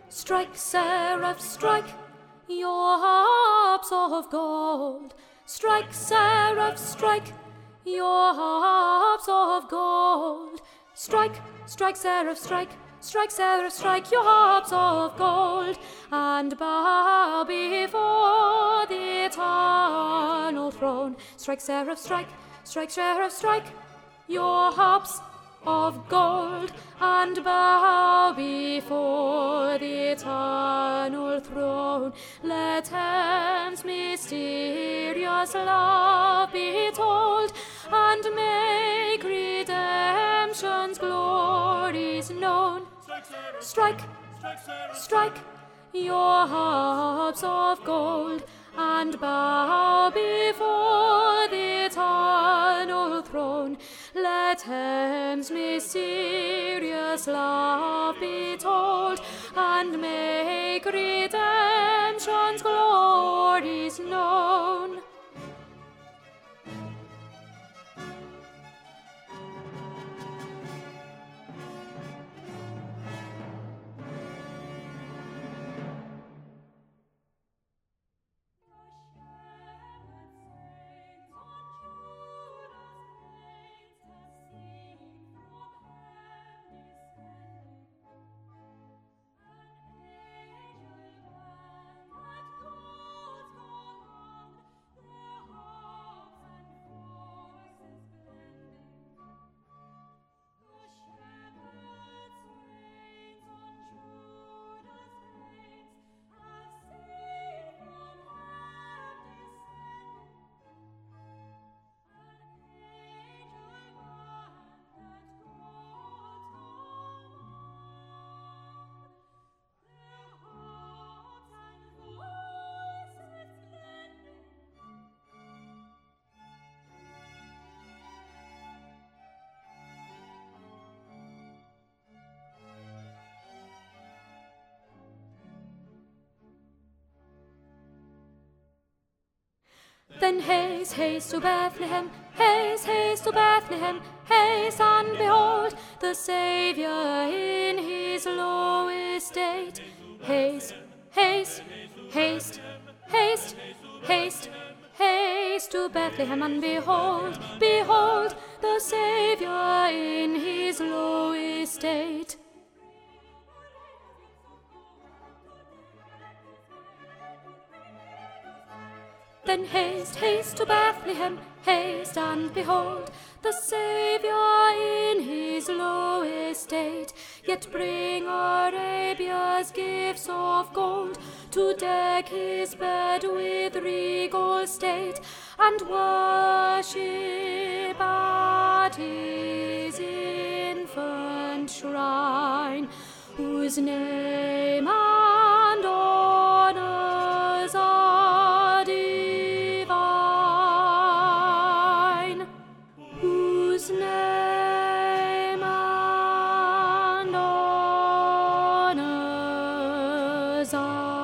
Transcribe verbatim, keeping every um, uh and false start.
Strike, seraph, strike your harps of gold. Strike, seraph, strike your harps of gold. Strike, strike, seraph, strike, strike, seraph, strike your harps of gold, and bow before the eternal throne. Strike, seraph, strike, strike, seraph, strike your harps of gold, and bow before the eternal throne. Let heaven's mysterious love be told, and make redemption's glories known. Strike, strike your harps of gold, and bow before the eternal throne. Let heaven's mysterious love be told, and make redemption's glories known. Then haste, haste to Bethlehem, haste, haste to Bethlehem, haste, and behold the Saviour in his low estate. Haste, haste, haste, haste, haste, haste to Bethlehem, and behold, behold the Saviour in his low estate. Then haste, haste to Bethlehem, haste, and behold the Saviour in his low estate. Yet bring Arabia's gifts of gold to deck his bed with regal state, and worship at his infant shrine, whose name and honours are divine, whose name and honours are